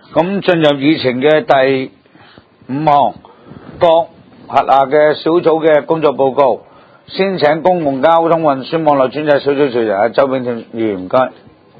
咁進入議程嘅第5項，各轄下嘅小組嘅工作報告。先請公共交通運輸網絡專責小組主任周炳添議員，唔該。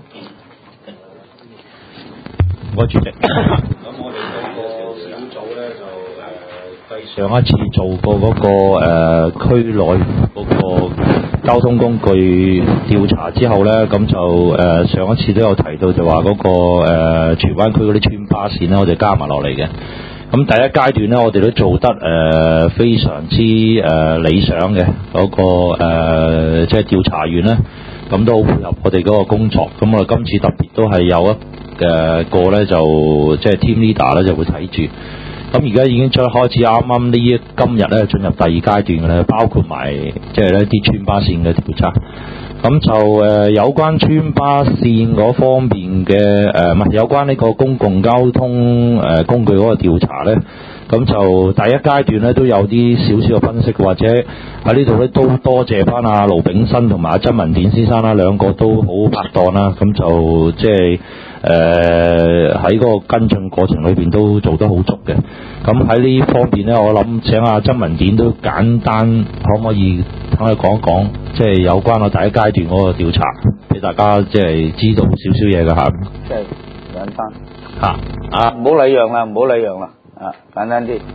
我主席，咁我哋嗰個小組咧就繼上一次做過嗰個區內嗰個交通工具調查之後咧，咁就上一次都有提到就話嗰個荃灣區嗰啲村巴線咧，我哋加埋落嚟嘅。咁第一階段咧，我哋都做得非常之理想嘅嗰個即係調查員咧，咁都好配合我哋嗰個工作。咁我哋今次特別都係有一個咧就即係 team leader 咧就會睇住。咁而家已經開始啱啱今日咧進入第二階段嘅咧，包括埋即係呢啲村巴線嘅調查。咁就有關村巴線嗰方面嘅唔係有關呢個公共交通工具嗰個調查咧，咁就第一階段咧都有啲少少嘅分析，或者喺呢度咧都多謝翻阿盧炳新同埋阿曾文典先生啦，兩個都好拍檔啦，咁就即係喺嗰個跟進過程裏邊都做得好足嘅。咁喺呢方面咧，我諗請阿曾文典都簡單可唔可以同佢講一講，即係有關我第一階段嗰個調查，俾大家即係知道少少嘢嘅嚇。 即係簡單嚇唔好禮讓啦，唔好禮讓啦，簡單啲。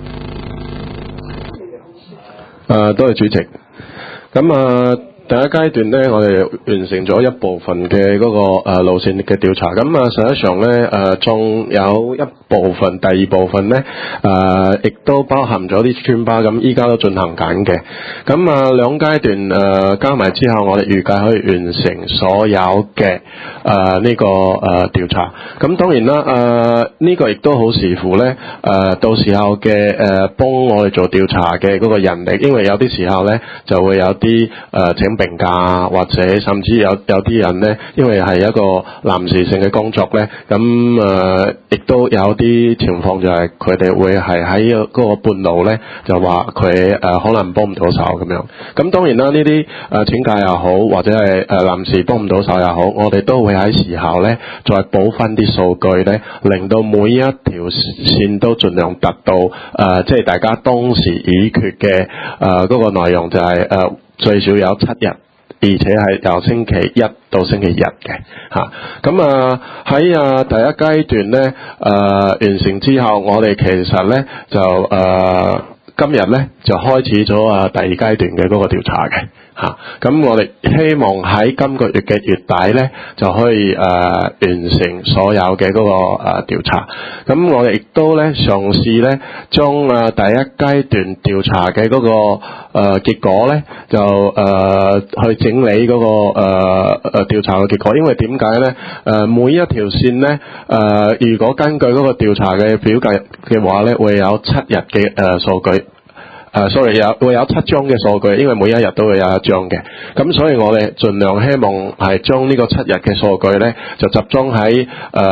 多謝主席。咁第一階段咧，我哋完成咗一部分嘅嗰個路線嘅調查。咁實際上咧仲有一部分，第二部分咧亦都包含咗啲村巴，咁依家都進行緊嘅。咁兩階段加埋之後，我哋預計可以完成所有嘅呢個調查。咁當然啦，呢個亦都好視乎咧到時候嘅幫我哋做調查嘅嗰個人力，因為有啲時候咧就會有啲請病假，或者甚至有啲人咧，因為係一個臨時性嘅工作咧，咁亦都有啲情況就係佢哋會係喺嗰個半路咧，就話佢可能幫唔到手咁樣。咁當然啦，呢啲請假又好，或者係臨時幫唔到手又好，我哋都會喺時候咧再補翻啲數據咧，令到每一條線都盡量達到即係大家當時議決嘅嗰個內容就係最少有7日，而且係由星期一到星期日嘅嚇。咁喺第一階段咧完成之後，我哋其實咧就今日咧就開始咗第二階段嘅嗰個調查嘅嚇。咁我哋希望喺今個月嘅月底咧就可以完成所有嘅嗰個調查。咁我哋亦都咧嘗試咧將第一階段調查嘅嗰個結果咧就去整理嗰個調查嘅結果。因為點解咧每一條線咧如果根據嗰個調查嘅表格嘅話咧，會有7日嘅數據。會有7張嘅數據，因為每一日都會有一張嘅。咁所以我哋盡量希望係將呢個7日嘅數據咧，就集中喺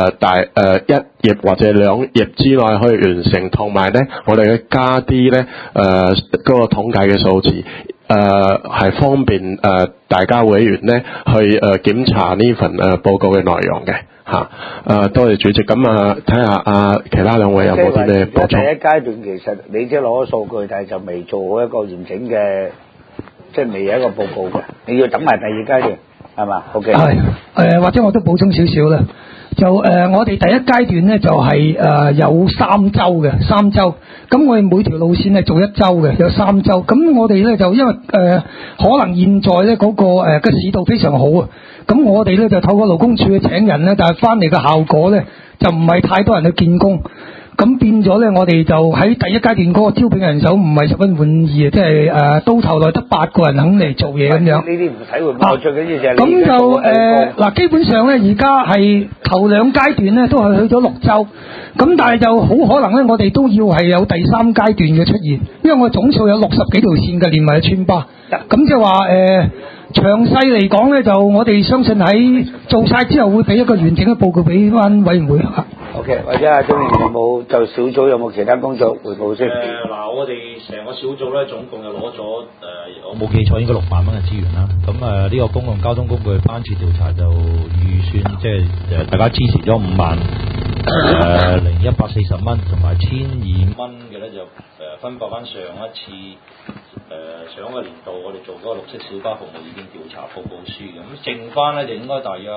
1頁或者2頁之內可以完成，同埋咧我哋嘅加啲咧嗰個統計嘅數字。係方便大家委員咧去檢查呢份報告嘅內容嘅嚇。多謝主席。咁睇下其他兩位有冇啲咩補充？ 第一階段其實你即係攞咗數據，但係就未做好一個完整嘅，即係未有一個報告嘅，你要等埋第二階段係嘛 ？OK。 係或者我都補充少少啦。就我哋第一階段咧就係有3週嘅，3週。咁我哋每條路線係做1週嘅，有3週。咁我哋咧就因為可能現在咧嗰個嘅市道非常好啊。咁我哋咧就透過勞工處去請人咧，但係翻嚟嘅效果咧就唔係太多人去見工。咁變咗咧，我哋就喺第一階段嗰個招聘人手唔係十分滿意啊！即係到頭來得8個人肯嚟做嘢咁樣。 呢啲唔使會報，最緊要就係咁就嗱，基本上咧，而家係頭2階段咧都係去咗6週，咁但係就好可能咧，我哋都要係有第3階段嘅出現，因為我總數有60幾條線嘅，連埋村巴。咁即係話詳細嚟講咧，就我哋相信喺做晒之後會俾一個完整嘅報告俾翻委員會。 OK， 或者阿鍾議員有冇就小組有冇其他工作彙報先？ 我哋成個小組咧總共又攞咗我冇記錯應該6萬蚊嘅資源啦。咁呢個公共交通工具班次調查就預算即係大家支持咗5萬 0140蚊同埋1200蚊嘅咧就分發翻上一次上一個年度我哋做嗰個綠色小巴服務意見調查報告書嘅，咁剩翻咧就應該大約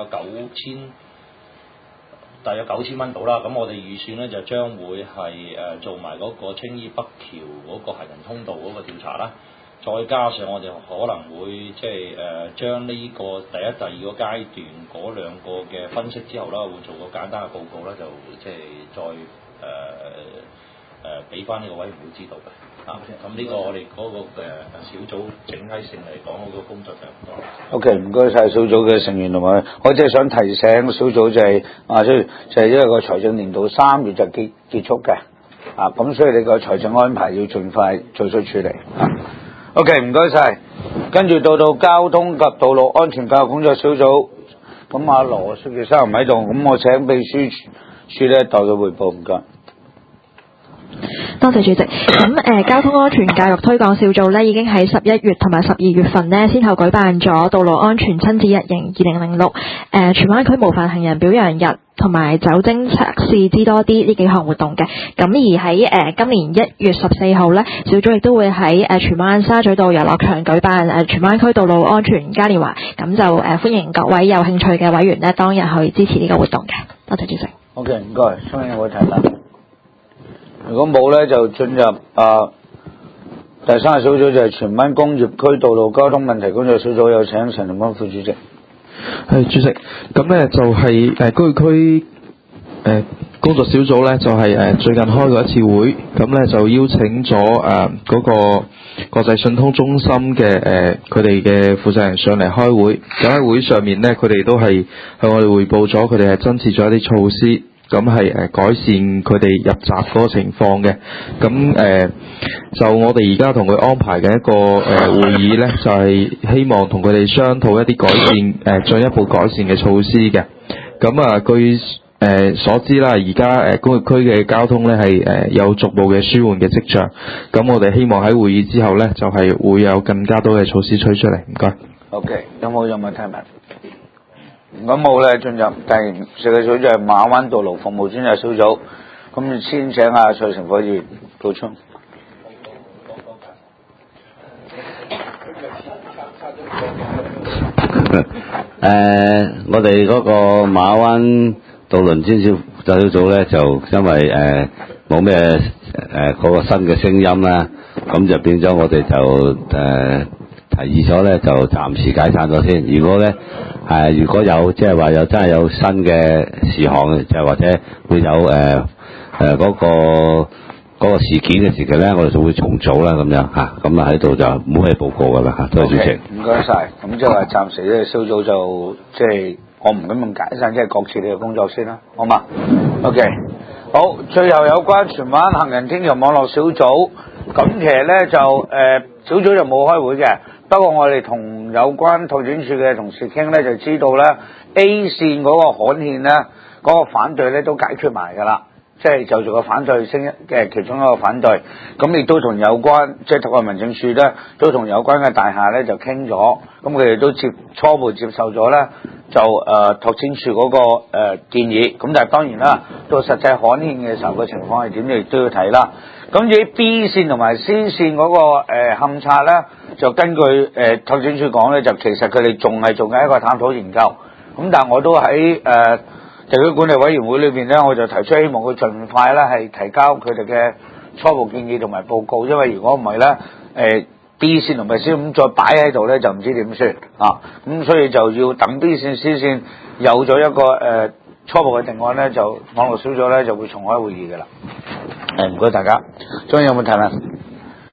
9000蚊到啦。咁我哋預算咧就將會係做埋嗰個青衣北橋嗰個行人通道嗰個調查啦。再加上我哋可能會即係將呢個第一、第二個階段嗰兩個嘅分析之後啦，會做個簡單嘅報告啦，就即係再俾翻呢個委員會知道嘅。咁呢個我哋嗰個小組整體性嚟講嗰個工作就唔多。 OK， 唔該晒小組嘅成員同埋，我即係想提醒小組就係就係因為個財政年度3月就結束嘅，咁所以你個財政安排要盡快做出處理。OK， 唔該晒。跟住到交通及道路安全教育工作小組，咁阿羅書記生唔喺度，咁我請秘書處咧代佢匯報，唔該。 多謝主席。咁交通安全教育推廣小組呢已經喺11月同埋12月份呢先後舉辦咗道路安全親子日營2006、荃灣區模範行人表揚日同埋酒精測試知多啲呢幾項活動嘅。咁而喺今年1月14號呢，小組亦都會喺荃灣沙咀道遊樂場舉辦荃灣區道路安全嘉年華。咁就歡迎各位有興趣嘅委員呢當日去支持呢個活動嘅。多謝主席。 OK， 唔該。所以有冇提問？如果冇咧，就進入第3個小組，就係荃灣工業區道路交通問題工作小組，有請陳龍光副主席。 係主席，咁咧就係工業區工作小組咧就係最近開過一次會，咁咧就邀請咗嗰個國際信通中心嘅佢哋嘅負責人上嚟開會。咁喺會上面咧，佢哋都係向我哋匯報咗，佢哋係增設咗一啲措施。咁係改善佢哋入閘嗰個情況嘅。咁就我哋而家同佢安排嘅一個會議咧，就係希望同佢哋商討一啲改善進一步改善嘅措施嘅。咁據所知啦，而家工業區嘅交通咧係有逐步嘅舒緩嘅跡象。咁我哋希望喺會議之後咧，就係會有更加多嘅措施推出嚟。唔該。 OK， 有冇提問？咁冇咧，進入第4個小組就係馬灣道路服務專責小組，咁先請阿蔡成火議員補充。 我哋嗰個馬灣渡輪專責小組咧，就因為冇咩嗰個新嘅聲音啦，咁就變咗我哋就提議咗咧，就暫時解散咗先。如果有即係話有真係有新嘅事項，就或者會有嗰個事件嘅時期咧，我哋就會重組啦咁樣嚇。咁喺度就冇咩報告噶啦嚇。多謝主席。 唔該晒。咁即係話暫時呢個小組就即係我唔敢咁解散，即係各自你嘅工作先啦，好嘛 ？OK。好，最後有關荃灣行人天橋網絡小組，咁其實咧就小組就冇開會嘅。不過我哋同有關拓展處嘅同事傾咧，就知道咧 A 線嗰個刊憲咧，嗰個反對咧都解決埋㗎啦，即係就做個反對聲音嘅其中一個反對，咁亦都同有關即係拓展民政處咧，都同有關嘅大廈咧就傾咗，咁佢哋都初步接受咗咧，就拓展處嗰個建議，咁但係當然啦，到實際刊憲嘅時候嘅情況係點，你亦都要睇啦。咁至於 B 線同埋 C 線嗰個勘察咧，就根據拓展處講咧，就其實佢哋仲係做緊一個探討研究。咁但係我都喺地區管理委員會裏邊咧，我就提出希望佢盡快咧係提交佢哋嘅初步建議同埋報告，因為如果唔係咧B 線同埋 C 線咁再擺喺度咧，就唔知點算啊。咁所以就要等 B 線 C 線有咗一個初步嘅定案咧，就網絡小組咧就會重開會議㗎啦。唔該大家，仲有冇提問？